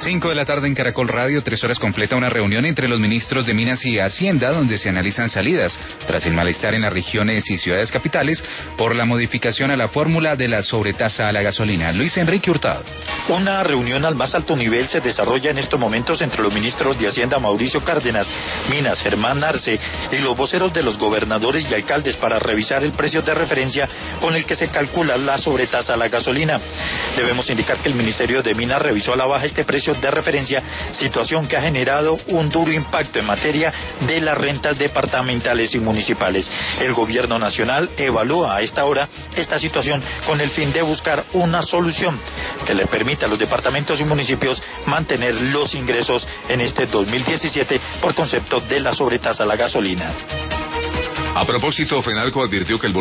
5 de la tarde en Caracol Radio, 3 horas completa una reunión entre los ministros de Minas y Hacienda donde se analizan salidas tras el malestar en las regiones y ciudades capitales por la modificación a la fórmula de la sobretasa a la gasolina. Luis Enrique Hurtado. Una reunión al más alto nivel se desarrolla en estos momentos entre los ministros de Hacienda Mauricio Cárdenas, Minas Germán Arce y los voceros de los gobernadores y alcaldes para revisar el precio de referencia con el que se calcula la sobretasa a la gasolina. Debemos indicar que el Ministerio de Minas revisó a la baja este precio de referencia, situación que ha generado un duro impacto en materia de las rentas departamentales y municipales. El gobierno nacional evalúa a esta hora esta situación con el fin de buscar una solución que le permita a los departamentos y municipios mantener los ingresos en este 2017 por concepto de la sobretasa a la gasolina. A propósito, FENALCO advirtió que el